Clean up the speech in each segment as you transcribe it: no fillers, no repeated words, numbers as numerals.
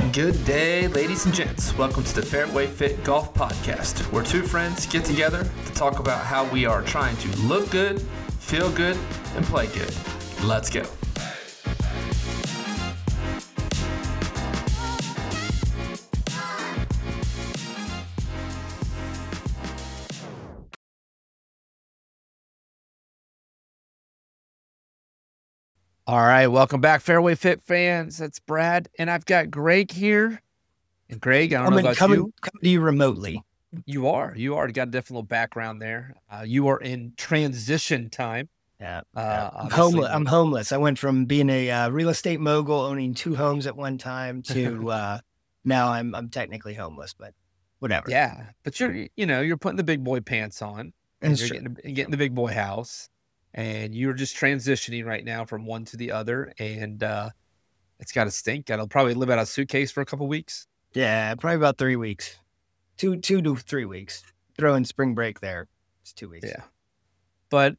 Good day, ladies and gents. Welcome to the Fairway Fit Golf Podcast, where two friends get together to talk about how we are trying to look good, feel good, and play good. Let's go. All right, welcome back, Fairway Fit fans. That's Brad, and I've got Greg here. And Greg, I don't know about you. Coming to you remotely. You are. You got a different little background there. You are in transition time. Yeah. I'm homeless. I went from being a real estate mogul, owning two homes at one time, to now I'm technically homeless, but whatever. Yeah, but you're putting the big boy pants on, and you're getting the big boy house, and you're just transitioning right now from one to the other, and it's got to stink. Got to probably live out of a suitcase for a couple weeks. Yeah, probably about 3 weeks, 2 to 3 weeks. Throw in spring break there. It's 2 weeks. Yeah, but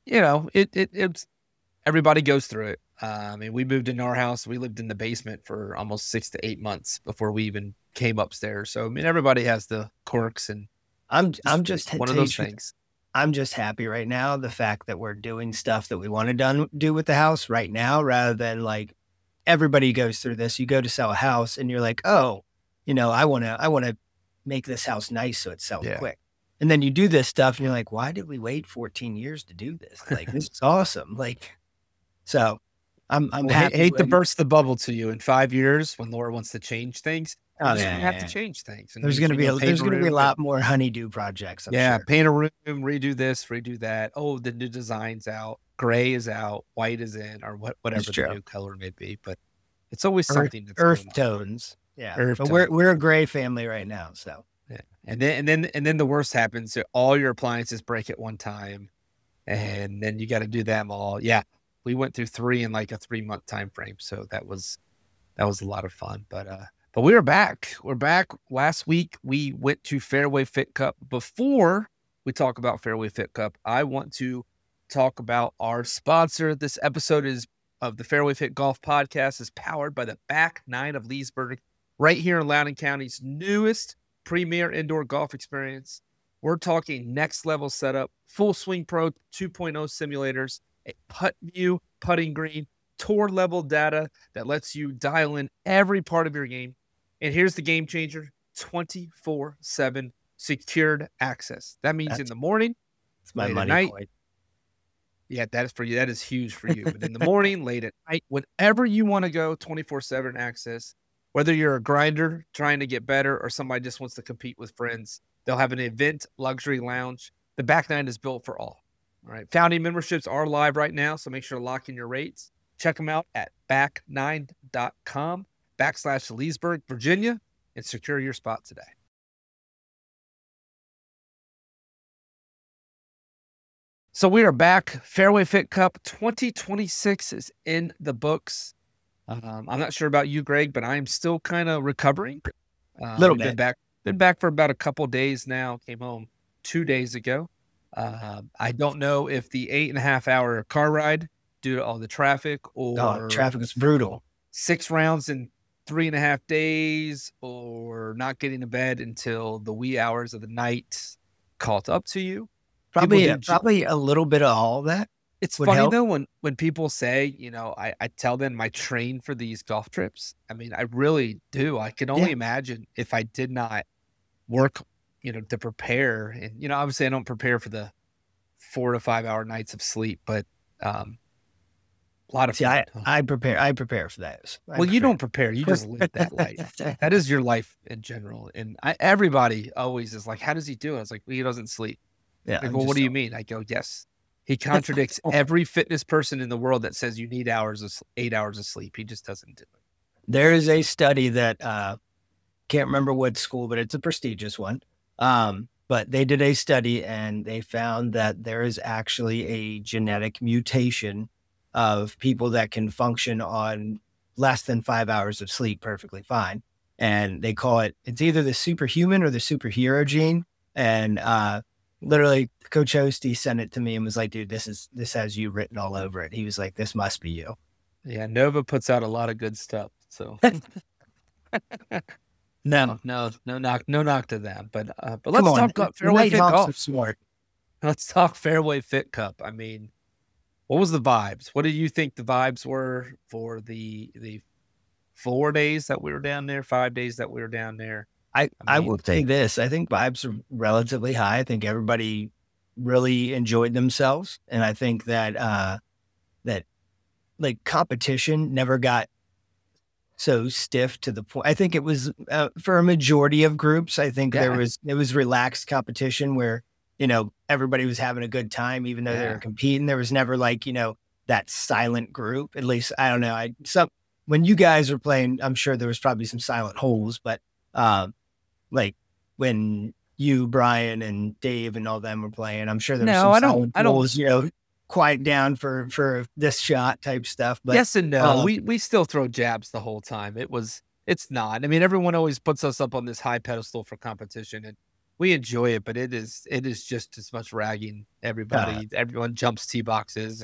it's everybody goes through it. I mean, we moved into our house. We lived in the basement for almost 6 to 8 months before we even came upstairs. So I mean, everybody has the quirks, and I'm just one of those things. I'm just happy right now, the fact that we're doing stuff that we want to do with the house right now, rather than like everybody goes through this. You go to sell a house and you're like, oh, I want to make this house nice so it sells quick. And then you do this stuff and you're like, why did we wait 14 years to do this? Like, this is awesome. Like, so I'm happy. Hate to burst the bubble to you. In 5 years, when Laura wants to change things, you have to change things. And there's going to be a lot more honeydew projects. I'm sure. Paint a room, redo this, redo that. Oh, the new design's out. Gray is out. White is in, or whatever the new color may be. But it's always something that's earth tones. Yeah, but we're a gray family right now. So yeah, and then the worst happens. So all your appliances break at one time, and then you got to do them all. Yeah, we went through 3 in like a 3-month time frame. So that was a lot of fun. But we are back. We're back. Last week, we went to Fairway Fit Cup. Before we talk about Fairway Fit Cup, I want to talk about our sponsor. This episode of the Fairway Fit Golf Podcast is powered by the Back Nine of Leesburg, right here in Loudoun County's newest premier indoor golf experience. We're talking next level setup, Full Swing Pro 2.0 simulators, a putt view, putting green, tour level data that lets you dial in every part of your game. And here's the game changer, 24/7 secured access. That means in the morning, it's my money night, point. Yeah, that is for you. That is huge for you. But in the morning, late at night, whenever you want to go, 24/7 access. Whether you're a grinder trying to get better or somebody just wants to compete with friends, they'll have an event luxury lounge. The Back Nine is built for all. All right. Founding memberships are live right now, so make sure to lock in your rates. Check them out at back9.com/Leesburg, Virginia, and secure your spot today. So we are back. Fairway Fit Cup 2026 is in the books. I'm not sure about you, Greg, but I'm still kind of recovering. Little bit. Been back for about a couple days now. Came home 2 days ago. I don't know if the 8.5-hour car ride due to all the traffic, or traffic was brutal. 6 rounds in 3.5 days, or not getting to bed until the wee hours of the night caught up to you. Probably a little bit of all of that. It's funny though when people say, I tell them I train for these golf trips. I mean, I really do. I can only imagine if I did not work, to prepare. And obviously I don't prepare for the 4 to 5 hour nights of sleep, but a lot of fun. I prepare for that. You don't prepare. You just live that life. That is your life in general. And everybody always is like, how does he do it? I was like, well, he doesn't sleep. Yeah. Like, well, what do you mean? I go, yes. He contradicts every fitness person in the world that says you need 8 hours of sleep. He just doesn't do it. There is a study that can't remember what school, but it's a prestigious one. But they did a study and they found that there is actually a genetic mutation of people that can function on less than 5 hours of sleep perfectly fine. And they call it's either the superhuman or the superhero gene. And literally Coach Osty sent it to me and was like, dude, this has you written all over it. He was like, this must be you. Yeah. Nova puts out a lot of good stuff. So No, no knock to them. But Come let's on, talk about the Fairway Fit Nighthawks are Golf. smart. Let's talk Fairway Fit Cup. I mean, what was the vibes? What do you think the vibes were for the 4 days that we were down there, 5 days that we were down there? I I mean, will say this. I think vibes are relatively high. I think everybody really enjoyed themselves. And I think that that like competition never got so stiff to the point. I think it was for a majority of groups. I think yeah, it was relaxed competition where everybody was having a good time, even though they were yeah. competing. There was never like that silent group. At least I don't know. When you guys were playing, I'm sure there was probably some silent holes, but like when you, Brian, and Dave and all them were playing, I'm sure there was No, some I don't. silent I don't. holes. Quiet down for this shot type stuff. But Yes and no. We still throw jabs the whole time. It's not. I mean, everyone always puts us up on this high pedestal for competition, and we enjoy it, but it is just as much ragging uh, everybody. Everyone jumps tee boxes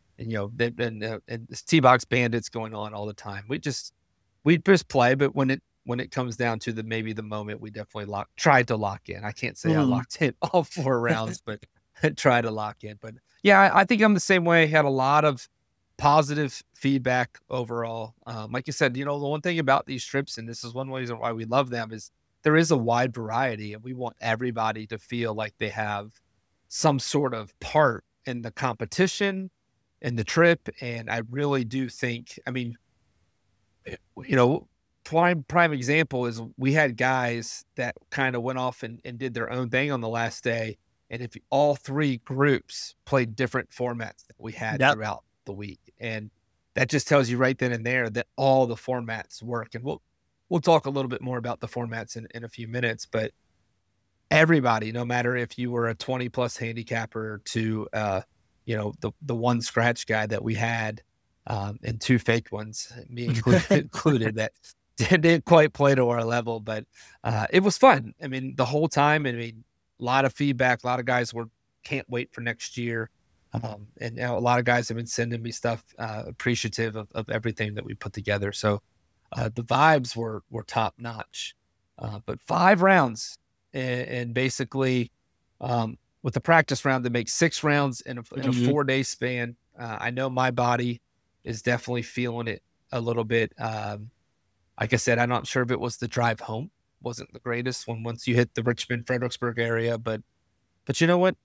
and this tee box bandits going on all the time. We just play, but when it comes down to maybe the moment, we definitely tried to lock in. I can't say I mm, locked in all 4 rounds, but try to lock in. But yeah, I think I'm the same way. Had a lot of positive feedback overall. Like you said, the one thing about these trips, and this is one reason why we love them, is there is a wide variety, and we want everybody to feel like they have some sort of part in the competition, in the trip. And I really do think, I mean, you know, prime example is we had guys that kind of went off and did their own thing on the last day. And if all three groups played different formats that we had yep. throughout the week, and that just tells you right then and there that all the formats work. And we'll talk a little bit more about the formats in a few minutes, but everybody, no matter if you were a 20 plus handicapper to the one scratch guy that we had, and two fake ones, me included, that didn't quite play to our level, but it was fun. I mean, the whole time. I mean, a lot of feedback. A lot of guys can't wait for next year. And a lot of guys have been sending me stuff, appreciative of everything that we put together. So the vibes were top notch. But 5 rounds, and basically, with the practice round, to make 6 rounds in a Mhm. 4 day span. I know my body is definitely feeling it a little bit. Like I said, I'm not sure if it was the drive home wasn't the greatest once you hit the Richmond Fredericksburg area, but you know what?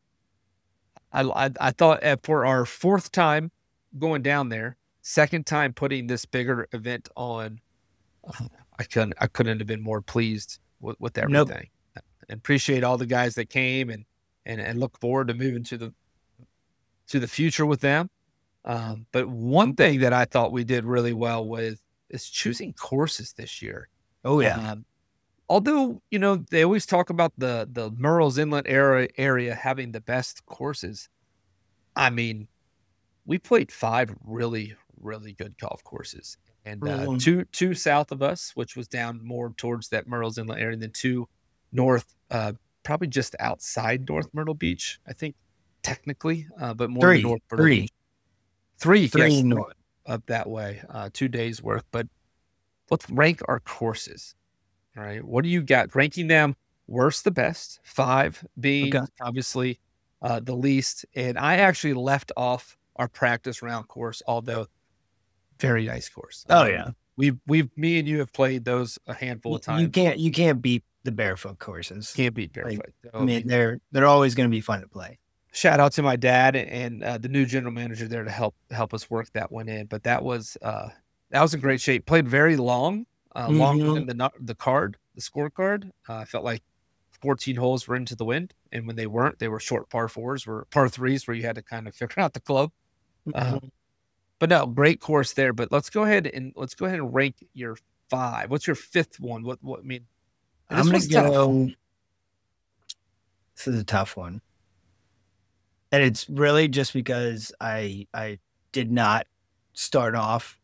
I thought, for our fourth time going down there, second time putting this bigger event on, I couldn't have been more pleased with Nope. everything, and appreciate all the guys that came, and look forward to moving to the future with them. But one thing that I thought we did really well with is choosing courses this year. Oh yeah. Although, they always talk about the Murrells Inlet area having the best courses. I mean, we played 5 really, really good golf courses, and Mhm. two south of us, which was down more towards that Murrells Inlet area, and then 2 north, probably just outside North Myrtle Beach, I think, technically, but more Three, North Myrtle three, Beach. 3, three yes, 3 north. up that way, 2 days worth. But let's rank our courses. All right. What do you got? Ranking them worst to best, 5 being Okay. obviously the least. And I actually left off our practice round course, although very nice course. Oh yeah. Me and you have played those a handful of You times. can't beat the barefoot courses. Can't beat Like, barefoot. So, I I mean, mean, they're always going to be fun to play. shout out to my dad and the new general manager there to help us work that one in. But that was in great shape. Played very long, longer Mhm. than the scorecard. I felt like 14 holes were into the wind, and when they weren't, they were short par threes where you had to kind of figure out the club. Uh, Mhm. but no, great course there. But let's go ahead and rank your 5. What's your fifth one? What I mean, and I'm this gonna was tough. go. This is a tough one, and it's really just because I did not start off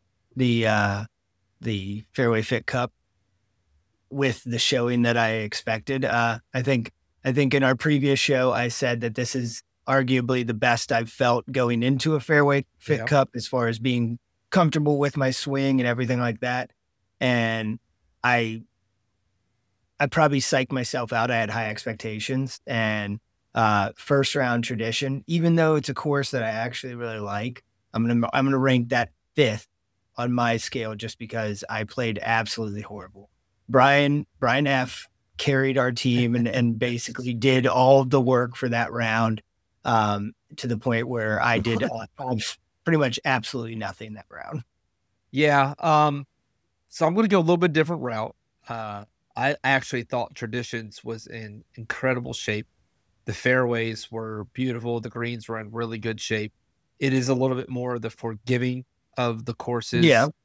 the Fairway Fit Cup with the showing that I expected. I think in our previous show I said that this is arguably the best I've felt going into a Fairway Fit Yeah. Cup as far as being comfortable with my swing and everything like that. And I probably psyched myself out. I had high expectations, and first round Tradition, even though it's a course that I actually really like, I'm gonna rank that fifth on my scale just because I played absolutely horrible. Brian F carried our team and basically did all of the work for that round, to the point where I did pretty much absolutely nothing that round. Yeah. So I'm going to go a little bit different route. I actually thought Traditions was in incredible shape. The fairways were beautiful. The greens were in really good shape. It is a little bit more the forgiving of the Yeah, courses.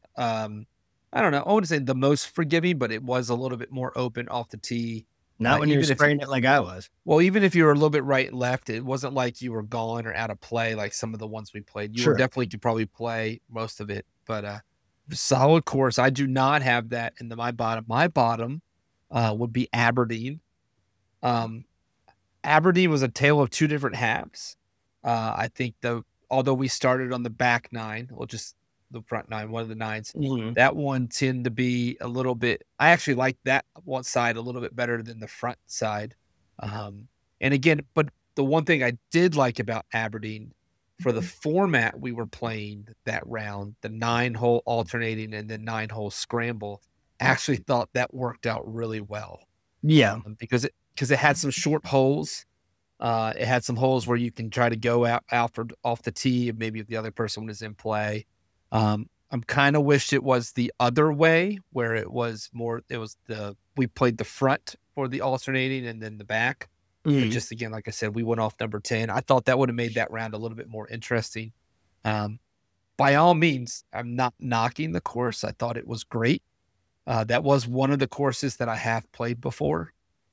I don't know. I wouldn't say the most forgiving, but it was a little bit more open off the tee. not when you're Even if spraying it like I was. Well, even if you were a little bit right and left, it wasn't like you were gone or out of play like some of the ones we played. You were Sure. definitely could probably play most of it, but solid course. I do not have that in my bottom. My bottom would be Aberdeen. Um, Aberdeen was a tale of two different halves. I think although we started on the back nine, well, just the front nine, one of the nines, Mhm. that one tended to be a little bit. I actually like that one side a little bit better than the front side. And again, but the one thing I did like about Aberdeen for the format we were playing that round, the 9-hole alternating and the 9-hole scramble, actually thought that worked out really well Yeah. because it had some short holes. It had some holes where you can try to go off the tee, maybe if the other person was in play. I'm kind of wished it was the other way where it was we played the front for the alternating and then the back. But Mhm. just again, like I said, we went off number 10. I thought that would have made that round a little bit more interesting. Um, by all means, I'm not knocking the course. I thought it was great. That was one of the courses that I have played before.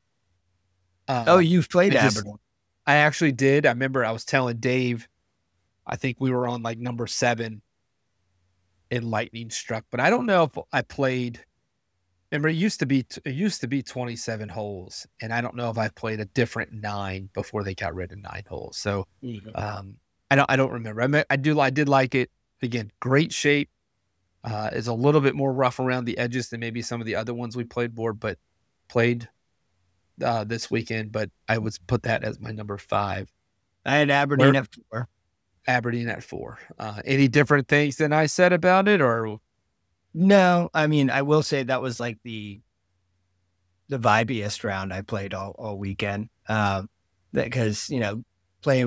Oh, Um, you've played I just Aberdeen. I actually did. I remember I was telling Dave, I think we were on like number 7 in lightning struck, but I don't know if I played. Remember, it used to be 27 holes, and I don't know if I played a different 9 before they got rid of 9 holes. So, Mhm. um, I don't remember. I did like it. Again, great shape. Is a little bit more rough around the edges than maybe some of the other ones we played this weekend. But I would put that as my number 5. I had Aberdeen Where at 4. Aberdeen at 4. Any different things than I said about it, or No, I mean, I will say that was like the vibiest round I played all weekend. Because playing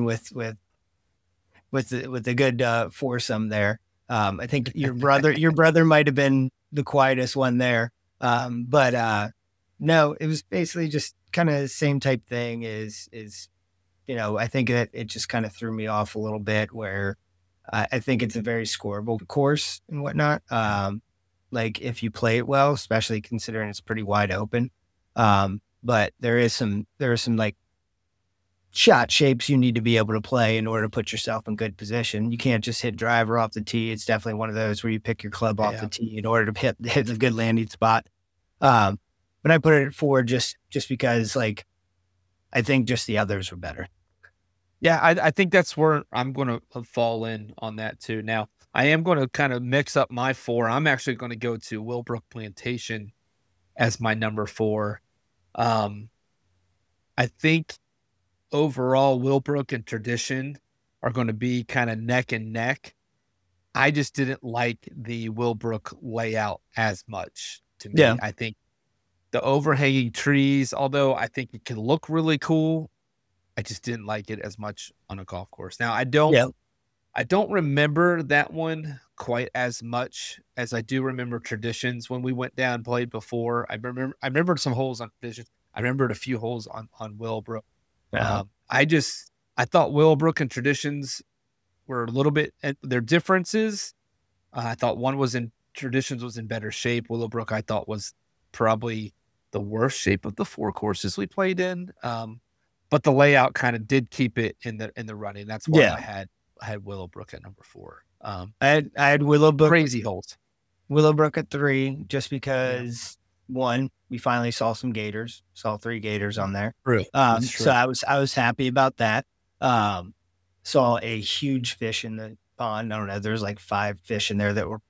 with the good foursome there. I think your brother might have been the quietest one there. But no, it was basically just kind of the same type thing. I think that it just kind of threw me off a little bit. Where I think it's a very scoreable course and whatnot. Like if you play it well, especially considering it's pretty wide open. But there are some like shot shapes you need to be able to play in order to put yourself in good position. You can't just hit driver off the tee. It's definitely one of those where you pick your club off the yeah, tee in order to hit a good landing spot. Um, but I put it at 4 just because like I think just the others were better. yeah. I think that's where I'm going to fall in on that too. Now, I am going to kind of mix up my 4. I'm actually going to go to Willbrook Plantation as my number 4. Um, I think overall, Willbrook and Tradition are going to be kind of neck and neck. I just didn't like the Willbrook layout as much to me. Yeah. I think the overhanging trees, although I think it can look really cool, I just didn't like it as much on a golf course. Now Yeah. I don't remember that one quite as much as I do remember Traditions when we went down and played before. I remembered some holes on Traditions. I remembered a few holes on Willbrook. Uh-huh. I thought Willowbrook and Traditions were a little bit their differences. I thought one was in Traditions was in better shape. Willowbrook I thought was probably the worst shape of the 4 courses we played in. But the layout kind of did keep it in the running. That's why Yeah. I had Willowbrook at number 4. I had Willowbrook Crazy holes. Willowbrook at 3 just Yeah, because one, we finally saw some gators, saw 3 gators on there. true. That's So true. I was happy about that. Saw a huge fish in the pond. I don't know, there's like 5 fish in there that were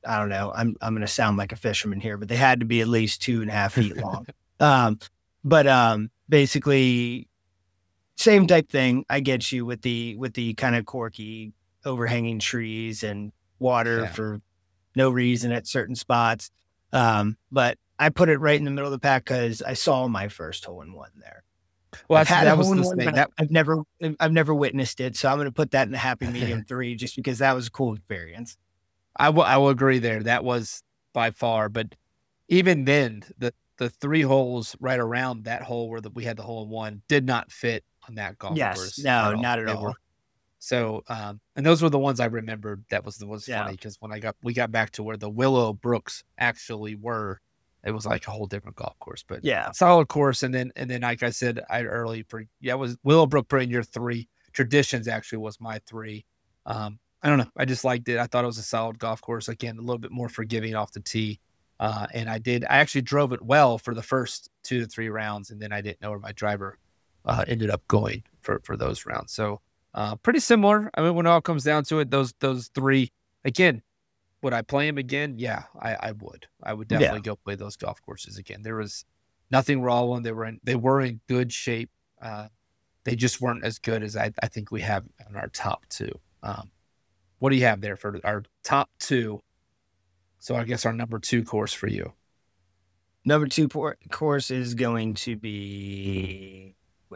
I don't know. I'm going to sound like a fisherman here, but they had to be at least 2.5 feet long. Um, but basically, same type thing. I get you with the kind of quirky overhanging trees and water Yeah. for no reason at certain spots. But I put it right in the middle of the pack because I saw my first hole in one there. Well, I've had a that was hole in the one, thing. but I've never witnessed it. So I'm going to put that in the happy medium 3, just because that was a cool experience. I will agree there. That was by far, but even then, the 3 holes right around that hole where we had the hole in one did not fit on that golf Yes, course at no, all. not at They all. were so, and those were the ones I remembered. That was Yeah, funny because when we got back to where the Willow Brooks actually were, it was like a whole different golf course, but yeah, solid course. And then like I said, it was Willowbrook put in your 3. Traditions actually was my 3. I don't know. I just liked it. I thought it was a solid golf course. Again, a little bit more forgiving off the tee. And I actually drove it well for the first 2 to 3 rounds, and then I didn't know where my driver ended up going for those rounds. So pretty similar. I mean, when it all comes down to it, those 3 again. Would I play them again? Yeah, I would. I would yeah. definitely go play those golf courses again. There was nothing wrong with them. They were in good shape. They just weren't as good as I think we have on our top 2. What do you have there for our top 2? So I guess our number 2 course for you, Number 2 course is going to be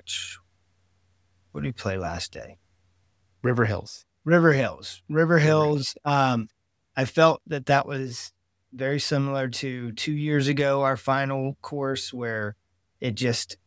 what did we play last day? River Hills. River Hills. River River Hills. Hills. I felt that was very similar to 2 years ago, our final course, where it just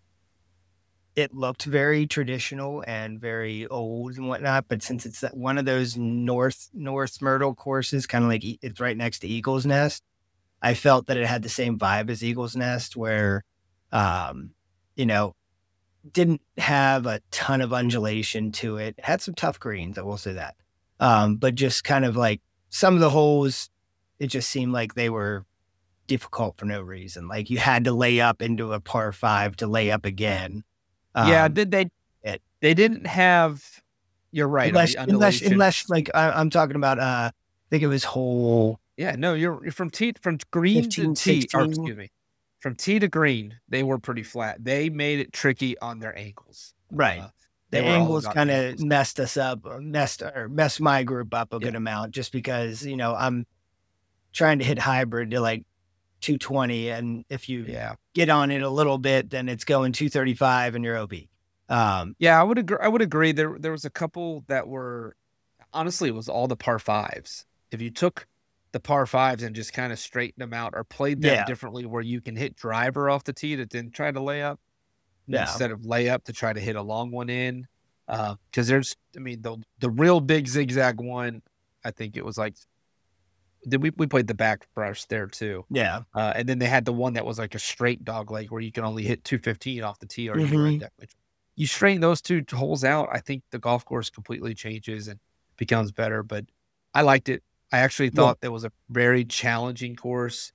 it looked very traditional and very old and whatnot. But since it's one of those North Myrtle courses, kind of like it's right next to Eagle's Nest, I felt that it had the same vibe as Eagle's Nest, where, um, you know, didn't have a ton of undulation to it. Had some tough greens, I will say that. But just kind of like some of the holes, it just seemed like they were difficult for no reason. Like you had to lay up into a par 5 to lay up again. Yeah, did they? It, They didn't have. You're right on the undulation. unless like I'm talking about, I think it was hole Yeah, no, you're from green to 15, tee, or 16. excuse me, from tee to green, they were pretty flat. They made it tricky on their angles. Right. The They were all angles about kind of angles. messed us up, messed my group up a Yeah. good amount, just because, I'm trying to hit hybrid to like 220. And if you Yeah. get on it a little bit, then it's going 235 and you're OB. Yeah, I would agree. There was a couple that were honestly, it was all the par 5s. If you took the par 5s and just kinda straightened them out or played them Yeah. differently where you can hit driver off the tee to then try to lay up Yeah. instead of lay up to try to hit a long one in, because the real big zigzag one, I think it was like did we played the back brush there too. Yeah. And then they had the one that was like a straight dog leg where you can only hit 215 off the tee or you were in Hmm. definitely. You straighten those 2 holes out, I think the golf course completely changes and becomes better, but I liked it. I actually Yeah. thought that was a very challenging course.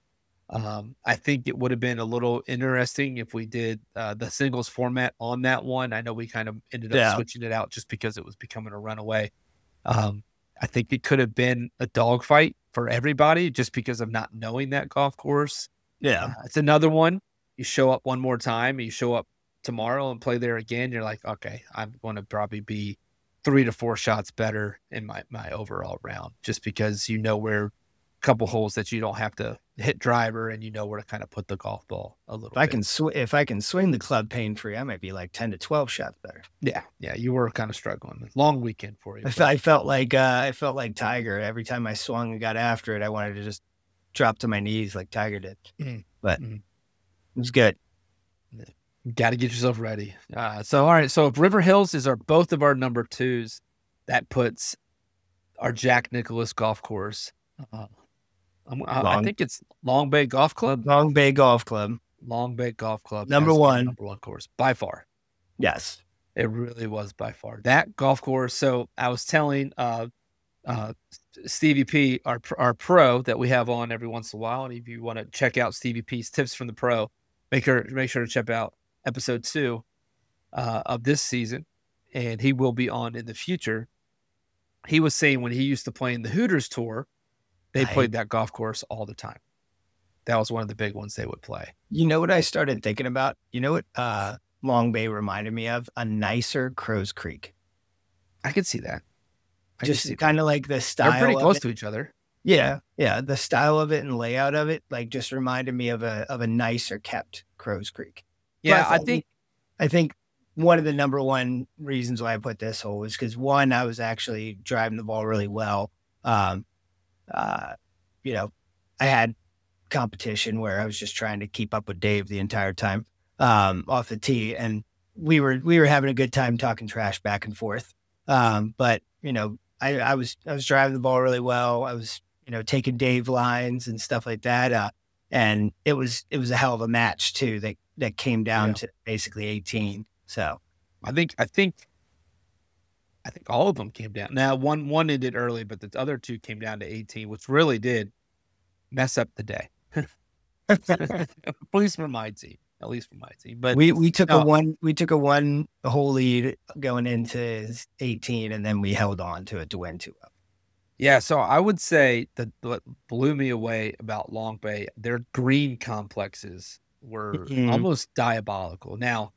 I think it would have been a little interesting if we did, the singles format on that one. I know we kind of ended up Yeah. switching it out just because it was becoming a runaway. Um, I think it could have been a dogfight for everybody just because of not knowing that golf course. Yeah. It's another one. You show up one more time, you show up tomorrow and play there again, you're like, "Okay, I'm gonna probably be 3 to 4 shots better in my overall round," just because you know where a couple holes that you don't have to hit driver and you know where to kinda put the golf ball a little bit. If I can swing the club pain free, I might be like 10 to 12 shots better. Yeah, you were kinda struggling. Long weekend for you, I, but I felt like Tiger every time I swung and got after it. I wanted to just drop to my knees like Tiger did, Mhm, but mhm. it was good. Gotta get yourself ready. So all right, so if River Hills is our both of our number 2s, that puts our Jack Nicklaus golf course, uh, I Long, think it's Long Bay Golf Club? Long Bay Golf Club, Long Bay Golf Club number as our one. number 1 course, by far. Yes. It really was by far. That golf course, so I was telling, uh, Stevie P, our pro that we have on every once in a while, and if you wanna check out Stevie P's tips from the pro, make sure to check out episode 2, of this season, and he will be on in the future. He was saying when he used to play in the Hooters Tour, They played that golf course all the time. That was one of the big ones they would play. You know what I started thinking about? You know what Long Bay reminded me of? A nicer Crows Creek. I could see that. Just kind of like the style. They're pretty close to each other. Yeah, yeah. The style of it and layout of it, like, just reminded me of a nicer kept Crows Creek. Yeah, I think one of the number one reasons why I put this hole is because, one, I was actually driving the ball really well. You know, I had competition where I was just trying to keep up with Dave the entire time off the tee, and we were having a good time talking trash back and forth. But I was driving the ball really well. I was taking Dave lines and stuff like that. And it was a hell of a match too. That came down to basically 18. So I think all of them came down. Now one ended early, but the other two came down to 18, which really did mess up the day. At least for my team. But we took a one hole lead going into 18, and then we held on to it to win 2-0. Yeah, so I would say that what blew me away about Long Bay, their green complexes were almost diabolical. Now,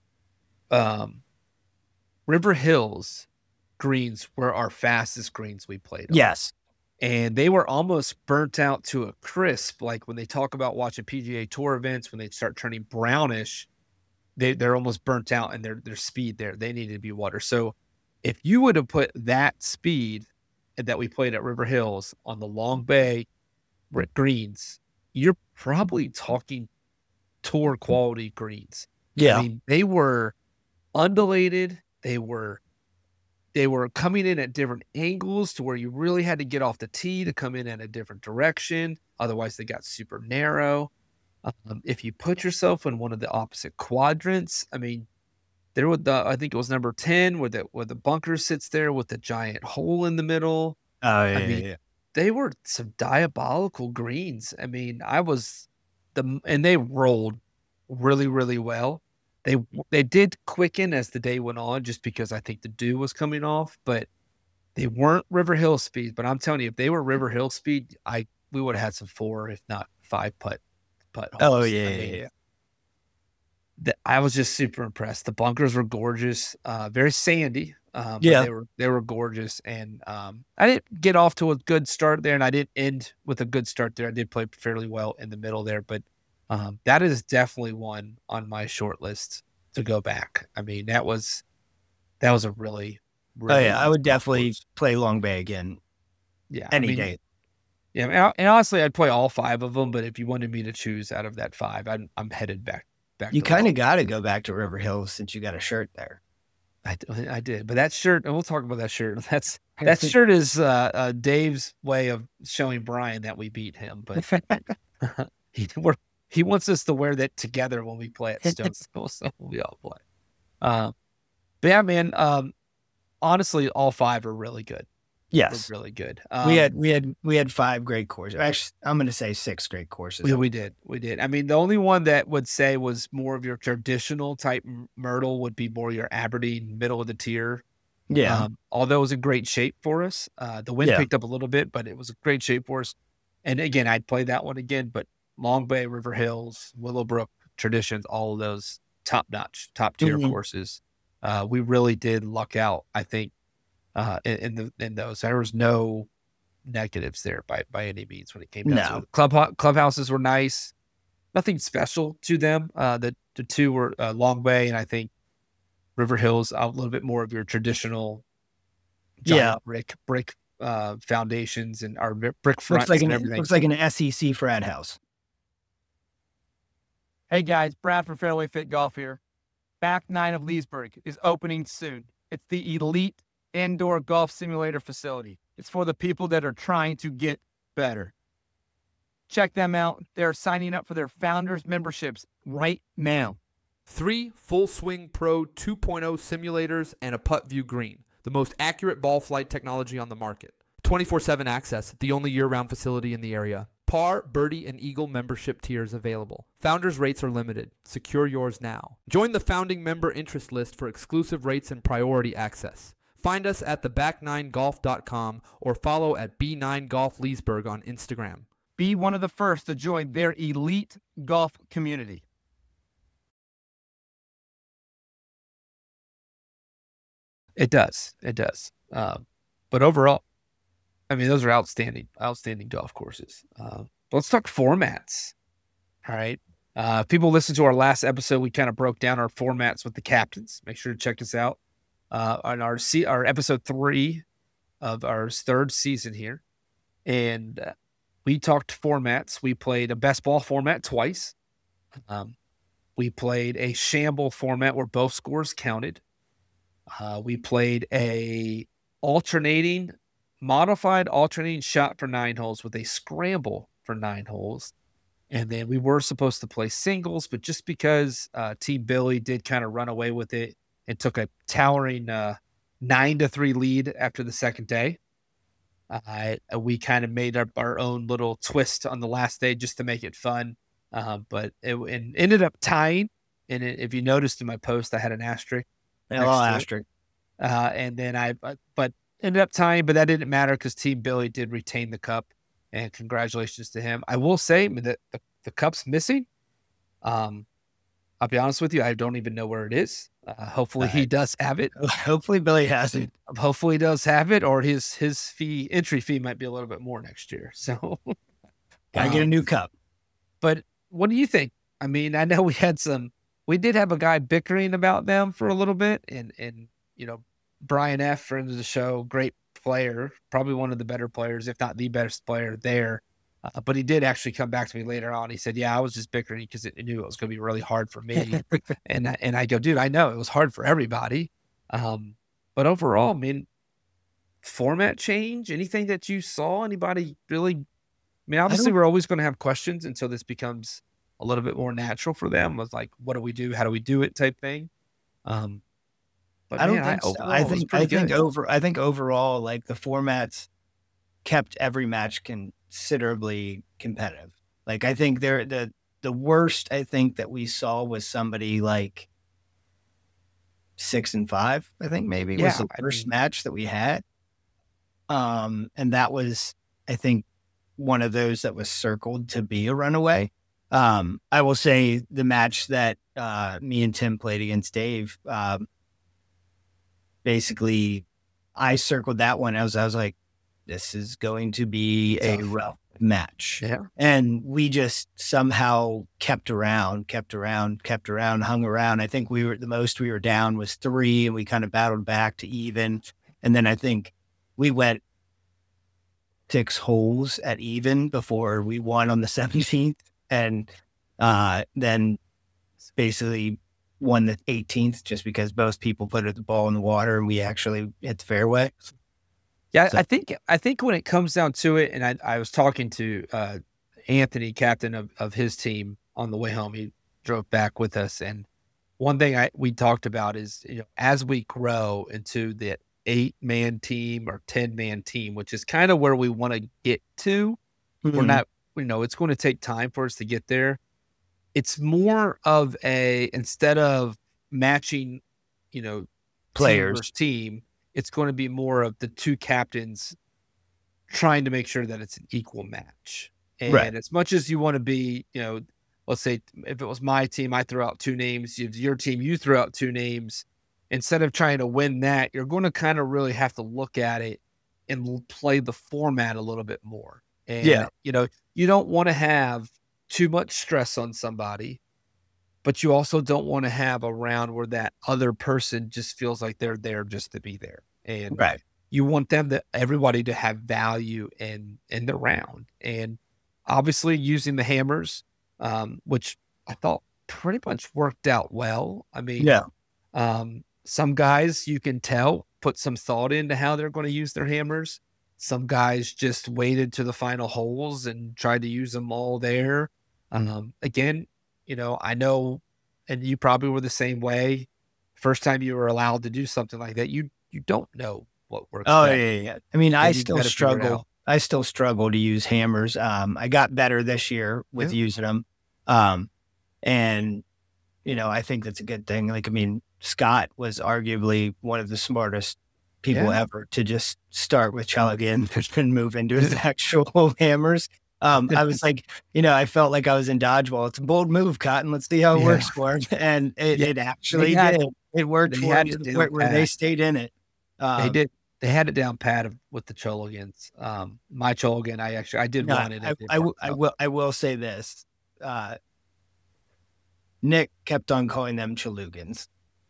River Hills greens were our fastest greens we played on. Yes. And they were almost burnt out to a crisp. Like when they talk about watching PGA Tour events, when they start turning brownish, they're almost burnt out, and their speed there, they needed to be water. So if you would have put that speed that we played at River Hills on the Long Bay greens, you're probably talking tour quality greens. Yeah. I mean, they were undulated. They were coming in at different angles to where you really had to get off the tee to come in at a different direction. Otherwise, they got super narrow. If you put yourself in one of the opposite quadrants, I mean, there was I think it was number 10 where the bunker sits there with the giant hole in the middle. Oh, yeah, They were some diabolical greens. I mean, and they rolled really, really well. They did quicken as the day went on, just because I think the dew was coming off, but they weren't River Hill speed. But I'm telling you, if they were River Hill speed, we would have had some 4, if not 5 putt holes. Oh, yeah. I was just super impressed. The bunkers were gorgeous, very sandy. Yeah, they were gorgeous, and I didn't get off to a good start there, and I didn't end with a good start there. I did play fairly well in the middle there, but that is definitely one on my short list to go back. I mean, that was a really, really. Oh yeah, I would definitely play Long Bay again. Yeah, any day. Yeah, and honestly, I'd play all 5 of them. But if you wanted me to choose out of that 5, I'm headed back. You kind of got to go back to River Hills since you got a shirt there. I did, but that shirt, and we'll talk about that shirt. That shirt is Dave's way of showing Brian that we beat him. But he wants us to wear that together when we play at Stone School, so we all play. But yeah, man. Honestly, all 5 are really good. Yes, really good. We had 5 great courses. Actually, I'm going to say 6 great courses. We did. I mean, the only one that would say was more of your traditional type Myrtle would be more your Aberdeen middle of the tier. Yeah. Although it was in great shape for us. The wind picked up a little bit, but it was a great shape for us. And again, I'd play that one again, but Long Bay, River Hills, Willowbrook, Traditions, all of those top-notch, top-tier courses. We really did luck out, I think. In those, there was no negatives there by any means when it came down to it. Clubhouses were nice, nothing special to them. The 2 were Long Bay, and I think River Hills a little bit more of your traditional giant brick foundations and our brick fronts and everything. Looks like an SEC frat house. Hey guys, Brad from Fairway Fit Golf here. Back 9 of Leesburg is opening soon. It's the elite indoor golf simulator facility. It's for the people that are trying to get better. Check them out. They're signing up for their founders memberships right now. 3 Full Swing Pro 2.0 simulators and a PuttView Green, the most accurate ball flight technology on the market. 24/7 access, the only year-round facility in the area. Par, Birdie, and Eagle membership tiers available. Founders rates are limited. Secure yours now. Join the founding member interest list for exclusive rates and priority access. Find us at theback9golf.com or follow at B9Golf Leesburg on Instagram. Be one of the first to join their elite golf community. It does. But overall, I mean, those are outstanding golf courses. Let's talk formats. All right. If people listen to our last episode, we kind of broke down our formats with the captains. Make sure to check us out on our episode 3 of our 3rd season here. And we talked formats. We played a best ball format twice. We played a shamble format where both scores counted. We played a modified alternating shot for 9 holes with a scramble for 9 holes. And then we were supposed to play singles, but just because Team Billy did kind of run away with it and took a towering 9-3 lead after the second day, we kind of made up our own little twist on the last day just to make it fun. But it ended up tying. And if you noticed in my post, I had an asterisk. Asterisk. And then but ended up tying, but that didn't matter because Team Billy did retain the cup. And congratulations to him. I will say that the cup's missing. I'll be honest with you, I don't even know where it is. Hopefully he does have it. Hopefully Billy has it. Hopefully he does have it, or his entry fee might be a little bit more next year. So gotta get a new cup. But what do you think? I mean, I know we did have a guy bickering about them for a little bit, and Brian F., friend of the show, great player, probably one of the better players, if not the best player there. But he did actually come back to me later on. He said, yeah, I was just bickering because I knew it was going to be really hard for me. and I go, dude, I know it was hard for everybody. But overall, I mean, format change, anything that you saw, anybody really, I mean, obviously we're always going to have questions until this becomes a little bit more natural for them. It was like, what do we do? How do we do it type thing. But I don't think so. I think overall, like the formats kept every match considerably competitive. Like I think the worst I think that we saw was somebody like 6-5. I think maybe was the worst match that we had. And that was, I think, one of those that was circled to be a runaway. I will say the match that me and Tim played against Dave. Basically, I circled that one. I was like, this is going to be a rough match. Yeah. And we just somehow kept around, hung around. I think the most we were down was 3, and we kind of battled back to even. And then I think we went 6 holes at even before we won on the 17th. And then basically won the 18th just because both people put the ball in the water and we actually hit the fairway. Yeah, so. I think when it comes down to it, and I was talking to Anthony, captain of his team, on the way home. He drove back with us, and one thing we talked about is, as we grow into the 8-man team or 10-man team, which is kind of where we want to get to. Mm-hmm. We're not, it's going to take time for us to get there. It's more of instead of matching, players versus team, it's going to be more of the 2 captains trying to make sure that it's an equal match. And as much as you want to be, let's say if it was my team, I threw out 2 names, your team, you threw out 2 names. Instead of trying to win that, you're going to kind of really have to look at it and play the format a little bit more. And, you don't want to have too much stress on somebody, but you also don't want to have a round where that other person just feels like they're there just to be there. And you want everybody to have value in the round. And obviously using the hammers, which I thought pretty much worked out well. I mean, some guys you can tell put some thought into how they're going to use their hammers. Some guys just waited to the final holes and tried to use them all there. Again, I know, and you probably were the same way. First time you were allowed to do something like that, you don't know what works. Oh, yeah. I mean, I still struggle. I still struggle to use hammers. I got better this year with using them. And, I think that's a good thing. Like, I mean, Scott was arguably one of the smartest people Yeah. ever to just start with Cheligan and move into his actual hammers. I was like, I felt like I was in dodgeball. It's a bold move, Cotton. Let's see how it Yeah. works for him. And it actually had- did. It worked they for had him to it the down point where they pat. stayed in it. They did. They had it down pat with the Choligans. My Choligan, I did No, one. And I will say this. Nick kept on calling them Cholugans.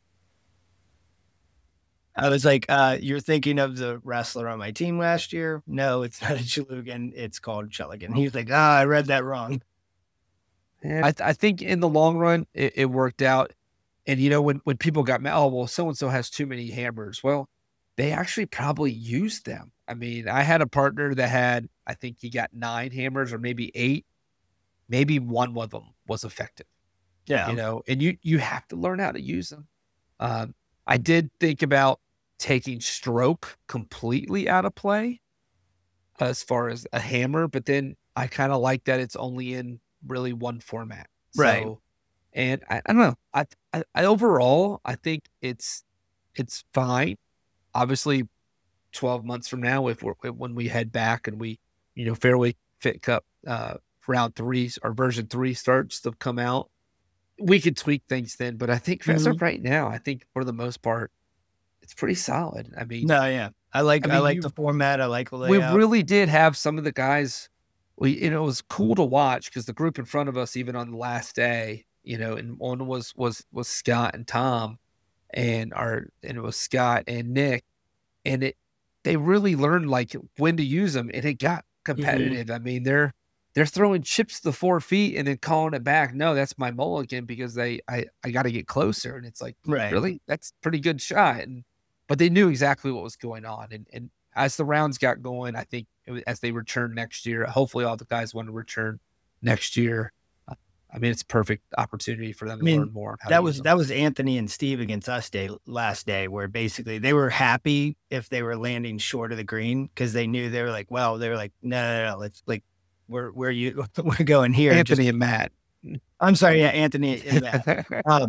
I was like, you're thinking of the wrestler on my team last year? No, it's not a Cholugan. It's called Cheligan. He was like, I read that wrong. I think in the long run, it worked out. And, when people got mad, well, so-and-so has too many hammers. Well, they actually probably used them. I mean, I had a partner that had, I think he got 9 hammers or maybe 8. Maybe one of them was effective. Yeah. And you have to learn how to use them. I did think about taking stroke completely out of play as far as a hammer, but then I kind of like that it's only in really one format. Right. So, and I don't know. I overall, I think it's fine. Obviously, 12 months from now, when we head back and we, Fairway Fit Cup round 3 or version 3 starts to come out, we could tweak things then. But I think as of right now, I think for the most part, it's pretty solid. I mean, no, yeah, I like the format. I like the layout. We really did have some of the guys. It was cool to watch because the group in front of us, even on the last day, and one was Scott and Tom, and it was Scott and Nick, and they really learned like when to use them, and it got competitive. I mean, they're throwing chips to the 4 feet and then calling it back. No, that's my mulligan because I got to get closer, and it's like, right, really, that's a pretty good shot. But they knew exactly what was going on, and as the rounds got going, I think as they return next year, hopefully all the guys want to return next year. I mean, it's a perfect opportunity for them to learn more. That was Anthony and Steve against us last day, where basically they were happy if they were landing short of the green because they knew they were like, no, let's like we're going here. Anthony and Matt. I'm sorry, yeah, Anthony and Matt.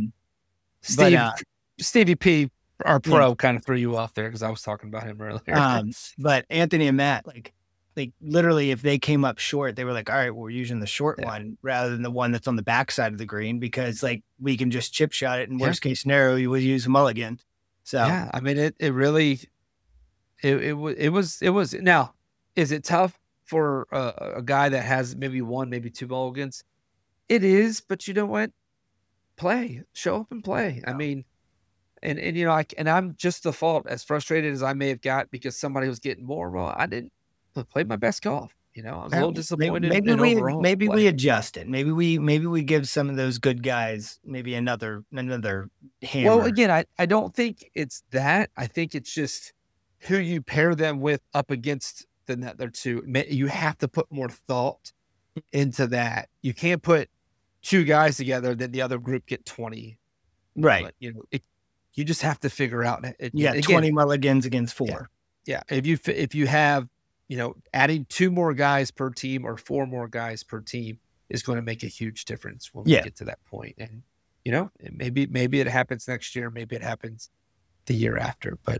Stevie P, our pro, kind of threw you off there because I was talking about him earlier. But Anthony and Matt, like literally, if they came up short, they were like, all right, we're using the short one rather than the one that's on the backside of the green because like we can just chip shot it. In worst case scenario, you would use a mulligan. So yeah, I mean, it really, it was. Now, is it tough for a guy that has maybe 1, maybe 2 mulligans? It is, but you know what? Show up and play. I mean, and I'm just the fault, as frustrated as I may have got because somebody was getting more. Well, I didn't play my best golf. I was a little disappointed. Maybe we adjust it. Maybe we give some of those good guys maybe another hammer. Well, again, I don't think it's that. I think it's just who you pair them with up against the other two. You have to put more thought into that. You can't put 2 guys together, then the other group get 20. Right. You just have to figure out. 20 mulligans against 4. Yeah. If you have, adding 2 more guys per team or 4 more guys per team is going to make a huge difference when we get to that point. And, maybe it happens next year. Maybe it happens the year after. But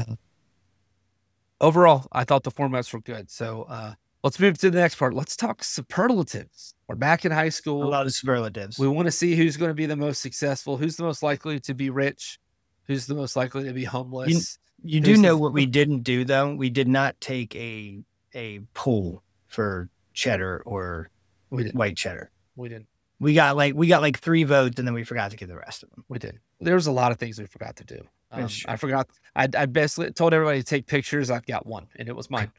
overall, I thought the formats were good. So let's move to the next part. Let's talk superlatives. We're back in high school. A lot of superlatives. We want to see who's going to be the most successful, who's the most likely to be rich, who's the most likely to be homeless. You do know what we didn't do though? We did not take a poll for cheddar or white cheddar. We didn't. We got like 3 votes and then we forgot to get the rest of them. We did. There was a lot of things we forgot to do. I forgot. I basically told everybody to take pictures. I've got one, and it was mine.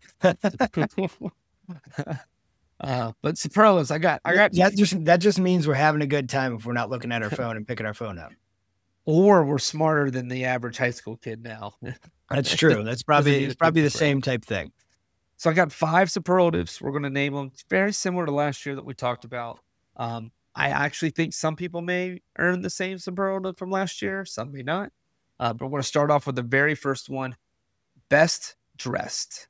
But superlatives, I got. That just means we're having a good time if we're not looking at our phone and picking our phone up. Or we're smarter than the average high school kid now. That's true. It's probably the same type thing. So I got 5 superlatives. We're going to name them. It's very similar to last year that we talked about. I actually think some people may earn the same superlative from last year. Some may not. But we're going to start off with the very first one. Best dressed.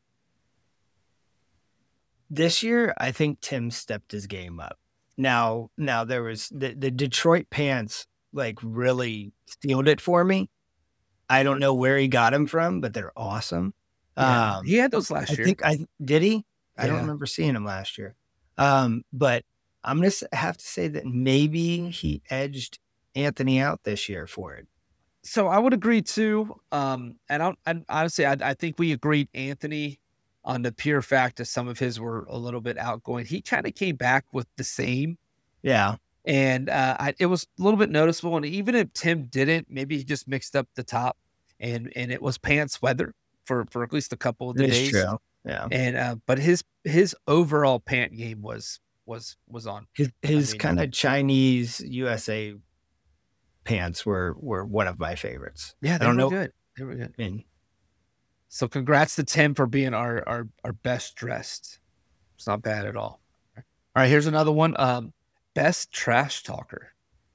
This year, I think Tim stepped his game up. Now there was the Detroit pants like really sealed it for me. I don't know where he got them from, but they're awesome. Yeah. He had those last I year. think did he? I don't Yeah. remember seeing him last year. But I'm going to have to say that maybe he edged Anthony out this year for it. So I would agree too. And honestly, I think we agreed Anthony on the pure fact that some of his were a little bit outgoing. He kind of came back with the same. Yeah. And it was a little bit noticeable. And even if Tim didn't, maybe he just mixed up the top and it was pants weather for at least a couple of the days. True. Yeah. And but his overall pant game was on. His kind of Chinese USA pants were one of my favorites. Yeah, they were good. They were good. I mean, so congrats to Tim for being our best dressed. It's not bad at all. All right, here's another one. Best trash talker.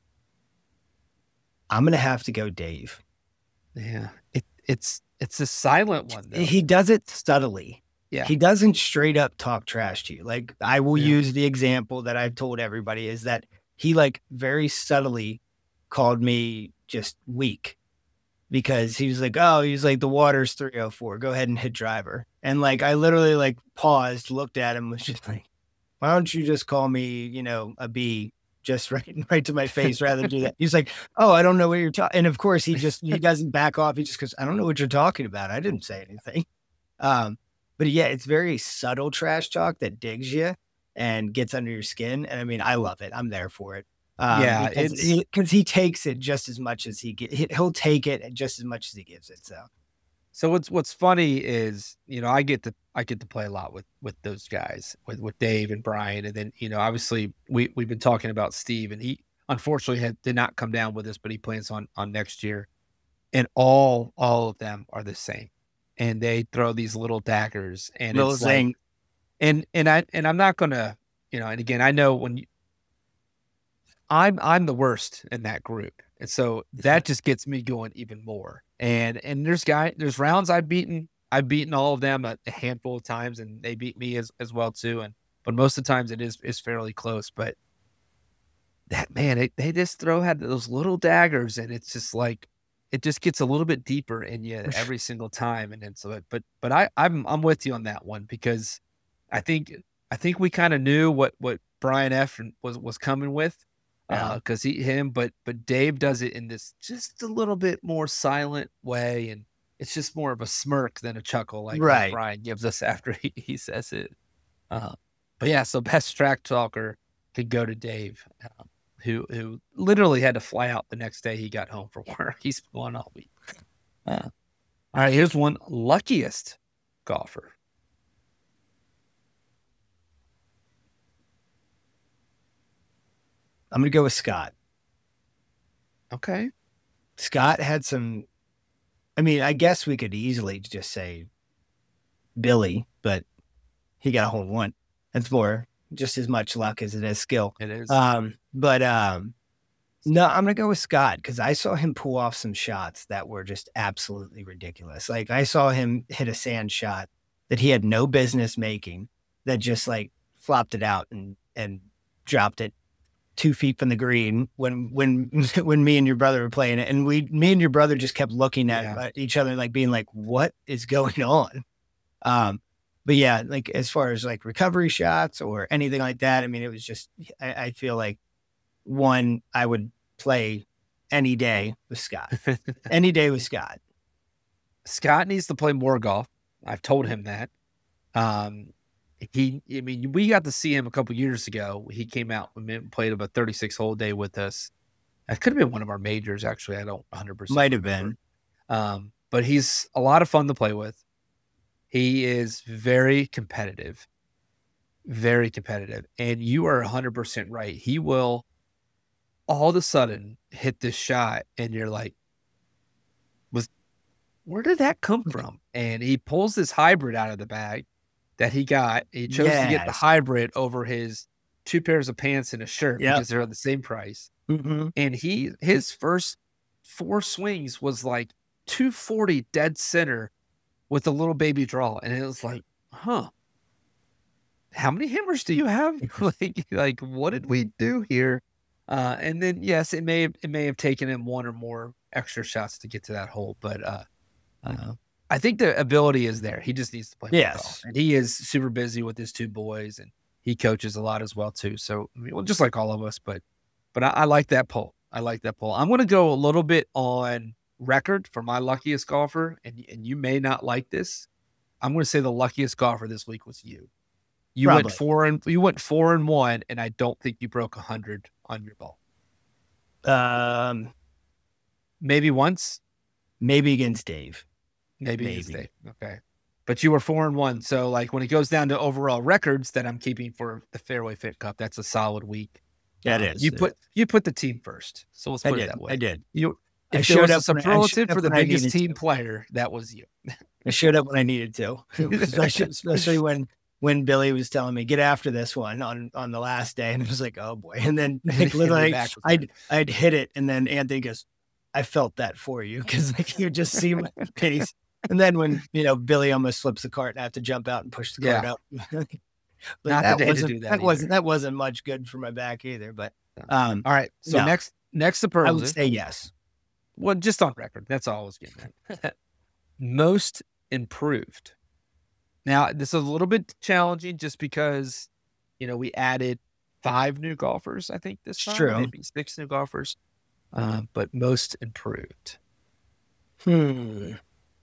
I'm gonna have to go Dave. Yeah, it's a silent one though. He does it subtly. Yeah, he doesn't straight up talk trash to you. Like I will use the example that I've told everybody is that he like very subtly called me just weak because he was like, the water's 304. Go ahead and hit driver. And like I literally like paused, looked at him, was just like, why don't you just call me, a B, just right to my face rather than do that. He's like, oh, I don't know what you're talking. And of course he doesn't back off. He just goes, I don't know what you're talking about. I didn't say anything. But yeah, it's very subtle trash talk that digs you and gets under your skin. And I mean, I love it. I'm there for it. Because he takes it just as much as he'll take it just as much as he gives it. So what's funny is, I get to play a lot with those guys, with Dave and Brian. And then, obviously we've been talking about Steve, and he unfortunately did not come down with us, but he plans on next year. And all of them are the same. And they throw these little daggers and it's like, and I'm not gonna, and again, I know when I'm the worst in that group. And so that just gets me going even more. And there's rounds I've beaten all of them a handful of times, and they beat me as well too. But most of the times it is fairly close. But that man, they just had those little daggers, and it's just like it just gets a little bit deeper in you every single time. And then but I'm with you on that one, because I think we kind of knew what Brian F was coming with. Because but Dave does it in this just a little bit more silent way, and it's just more of a smirk than a chuckle, like Brian gives us after he says it. But yeah, so best track talker could go to Dave, who literally had to fly out the next day he got home from work. He's gone all week. All right, here's one. Luckiest golfer. I'm going to go with Scott. Okay. Scott had some, I guess we could easily just say Billy, but he got a hole in one. That's more just as much luck as it is skill. It is. No, I'm going to go with Scott because I saw him pull off some shots that were just absolutely ridiculous. Like I saw him hit a sand shot that he had no business making, that just like flopped it out and dropped it 2 feet from the green when me and your brother were playing it. And me and your brother just kept looking at each other, like being like, what is going on? But yeah, like as far as like recovery shots or anything like that, it was just, I feel like one, I would play any day with Scott. Any day with Scott. Scott needs to play more golf. I've told him that. We got to see him a couple years ago. He came out and played about 36 hole day with us. That could have been one of our majors, actually. I don't 100%. Might have been. But he's a lot of fun to play with. He is very competitive. Very competitive. And you are 100% right. He will all of a sudden hit this shot, and you're like, where did that come from? And he pulls this hybrid out of the bag that he got. He chose to get the hybrid over his 2 pairs of pants and a shirt because they're the same price. Mm-hmm. And his first 4 swings was like 240 dead center with a little baby draw. And it was like, how many hammers do you have? like what did we do here? And then, yes, it may have taken him 1 or more extra shots to get to that hole. But I think the ability is there. He just needs to play more golf. And he is super busy with his 2 boys, and he coaches a lot as well too. So, I mean, well, just like all of us, but I like that poll. I'm going to go a little bit on record for my luckiest golfer, and you may not like this. I'm going to say the luckiest golfer this week was you. You went 4-1, and I don't think you broke 100 on your ball. Maybe once, maybe against Dave. Maybe. Against Dave. Okay, but you were 4-1. So, like, when it goes down to overall records that I'm keeping for the Fairway Fit Cup, that's a solid week. That is. You put the team first. So let's put it that way. I did. If there was a superlative for the biggest team player, that was you. I showed up when I needed to, especially when Billy was telling me get after this one on the last day, and it was like, oh boy. And then literally I'd hit it, and then Anthony goes, I felt that for you, because like you just see my pace. And then when Billy almost flips the cart and I have to jump out and push the cart out. That wasn't much good for my back either. But all right. So next superlative, I would say yes. Well, just on record. That's all I was getting at. Most improved. Now, this is a little bit challenging just because, we added 5 new golfers, I think, this time. True. Maybe 6 new golfers. But most improved. I'm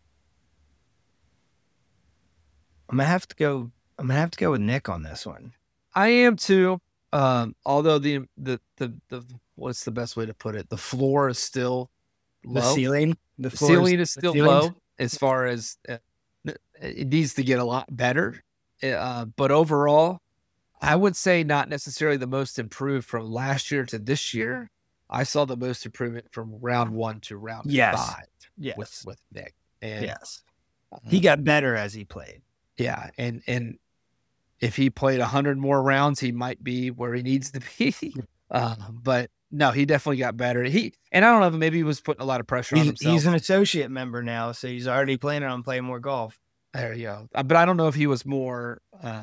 gonna have to go with Nick on this one. I am too. Although the what's the best way to put it? The floor is still low. The ceiling is still low as far as it needs to get a lot better. But overall, I would say not necessarily the most improved from last year to this year. I saw the most improvement from round 1 to round 5. Yes. With Nick. And, he got better as he played. Yeah, and if he played 100 more rounds, he might be where he needs to be. But no, he definitely got better. And I don't know, maybe he was putting a lot of pressure on himself. He's an associate member now, so he's already planning on playing more golf. There you go. But I don't know if he was more.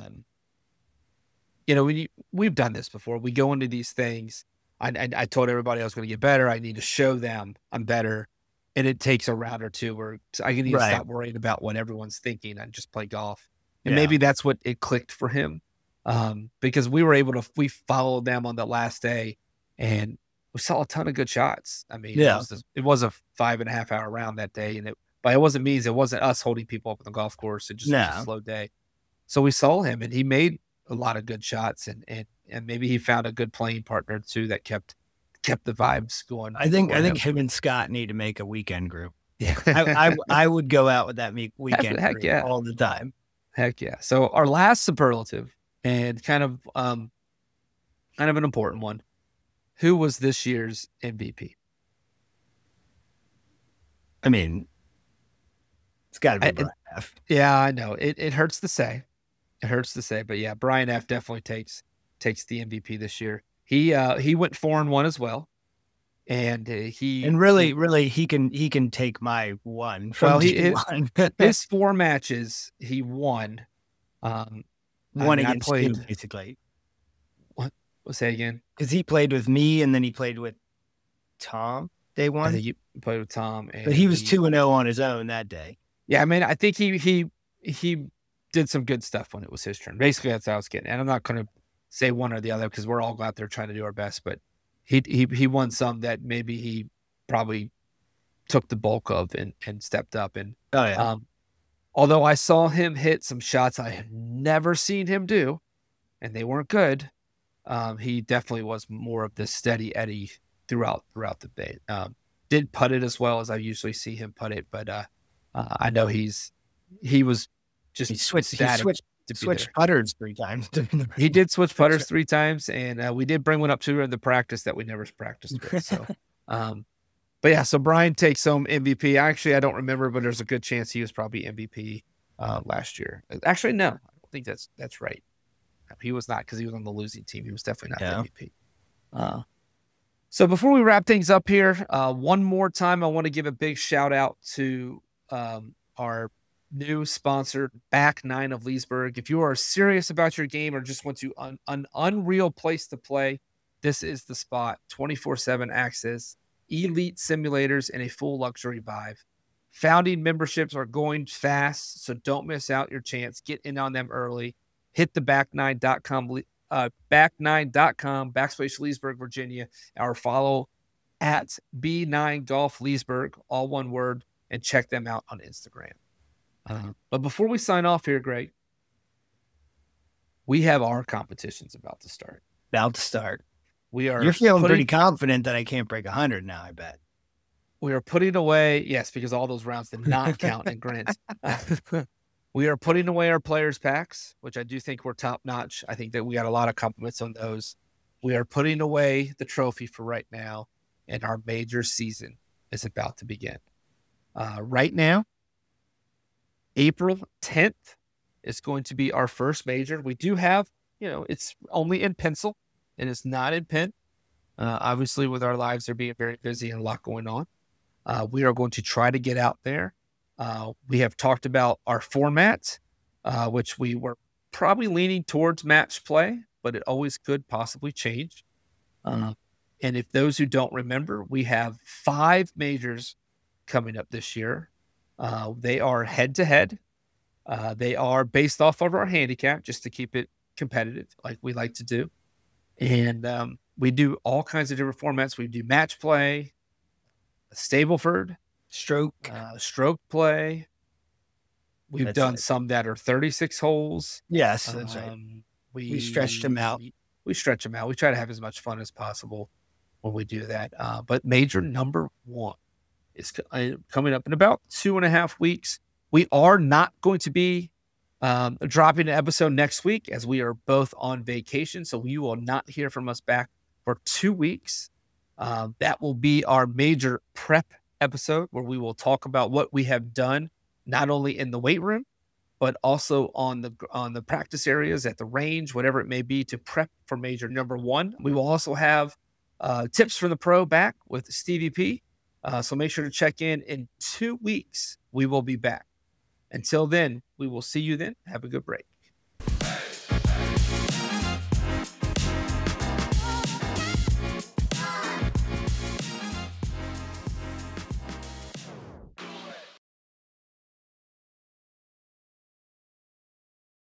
We've done this before. We go into these things. I told everybody I was going to get better. I need to show them I'm better. And it takes a round or two where I need to stop worrying about what everyone's thinking and just play golf. And maybe that's what it clicked for him. Because we followed them on the last day and we saw a ton of good shots. I mean, it was a 5.5 hour round that day. By it wasn't means it wasn't us holding people up on the golf course. It just was a slow day. So we saw him and he made a lot of good shots and maybe he found a good playing partner too that kept the vibes going. I think him and Scott need to make a weekend group. Yeah, I would go out with that weekend group all the time. Heck yeah! So our last superlative and kind of an important one. Who was this year's MVP? I mean, it's got to be Brian F. Yeah, I know it hurts to say. It hurts to say, but yeah, Brian F. definitely takes the MVP this year. He went 4-1 as well, and really he can take my one. His 4 matches he won. One against you, basically. What? Say again? Because he played with me, and then he played with Tom. Day 1. I think he played with Tom, but he was 2-0 on his own that day. Yeah, I mean, I think he did some good stuff when it was his turn. Basically, that's how I was getting. And I'm not going to say one or the other because we're all out there trying to do our best. But he won some that maybe he probably took the bulk of and stepped up. And although I saw him hit some shots I had never seen him do, and they weren't good, he definitely was more of the steady Eddie throughout the day. Did putt it as well as I usually see him putt it, but I know he switched putters 3 times. He did switch putters 3 times, and we did bring one up to her in the practice that we never practiced with. So, but yeah, so Brian takes home MVP. Actually, I don't remember, but there's a good chance he was probably MVP last year. Actually, no, I don't think that's right. He was not because he was on the losing team. He was definitely not MVP. So before we wrap things up here, one more time, I want to give a big shout out to our new sponsor, Back 9 of Leesburg. If you are serious about your game or just want to an unreal place to play, this is the spot. 24/7 access, elite simulators, and a full luxury vibe. Founding memberships are going fast, so don't miss out your chance. Get in on them early. Hit the back9.com, back9.com/Leesburg, Virginia, or follow at B9 Golf Leesburg, all one word, and check them out on Instagram. But before we sign off here, Greg, we have our competitions about to start. You're feeling pretty confident that I can't break 100 now, I bet. We are putting away, yes, because all those rounds did not count in Grant. We are putting away our players' packs, which I do think were top notch. I think that we got a lot of compliments on those. We are putting away the trophy for right now, and our major season is about to begin. Right now, April 10th is going to be our first major. We do have, it's only in pencil, and it's not in pen. Obviously, with our lives, they're being very busy and a lot going on. We are going to try to get out there. We have talked about our format, which we were probably leaning towards match play, but it always could possibly change. And if those who don't remember, we have 5 majors coming up this year. They are head-to-head. They are based off of our handicap, just to keep it competitive, like we like to do. And we do all kinds of different formats. We do match play, Stableford, stroke play. We've done some that are 36 holes. Yes, that's right. We stretched them out. We stretch them out. We try to have as much fun as possible when we do that. But major number 1 is coming up in about 2.5 weeks. We are not going to be dropping an episode next week, as we are both on vacation. So you will not hear from us back for 2 weeks. That will be our major prep episode, where we will talk about what we have done, not only in the weight room, but also on the practice areas, at the range, whatever it may be, to prep for major number 1. We will also have tips from the pro back with Stevie P. So make sure to check in 2 weeks. We will be back. Until then, we will see you then. Have a good break.